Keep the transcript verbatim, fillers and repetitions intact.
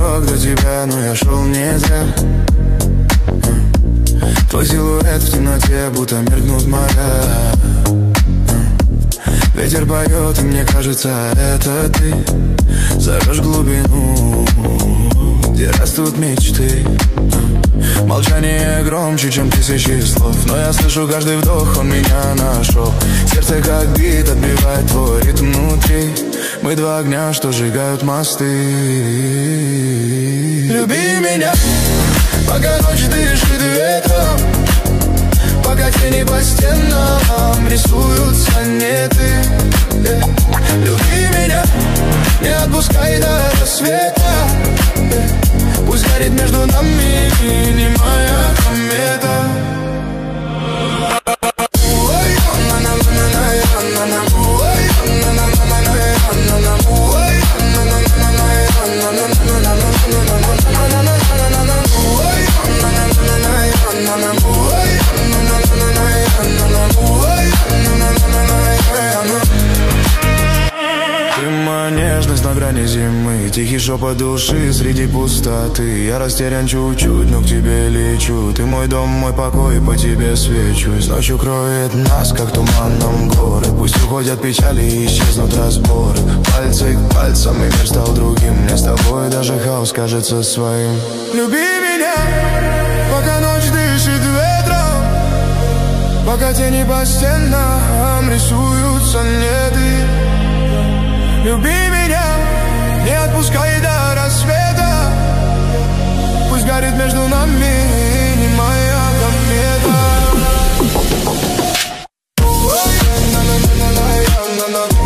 дорог до тебя, но я шел не зря. Твой силуэт в темноте, будто меркнут моря. Ветер поет, и мне кажется, это ты зовешь глубину, где растут мечты. Молчание громче, чем тысячи слов, но я слышу каждый вдох, он меня нашел. Сердце как бит, отбивает твой ритм внутри. Мы два огня, что сжигают мосты. Люби меня, пока ночь дышит ветром, пока тени по стенам рисуют сонеты. Люби меня, не отпускай до рассвета. Пусть горит между нами немая комета. На грани зимы, тихий шепот души среди пустоты. Я растерян чуть-чуть, но к тебе лечу. Ты мой дом, мой покой, по тебе свечусь. Ночью кроет нас, как туманом горы. Пусть уходят печали и исчезнут разборы. Пальцы к пальцам, и мир стал другим. Мне с тобой даже хаос кажется своим. Люби меня, пока ночь дышит ветром, пока тени по стенам рисуют сонеты. Люби меня, не отпускай до рассвета. Пусть горит между нами немая комета.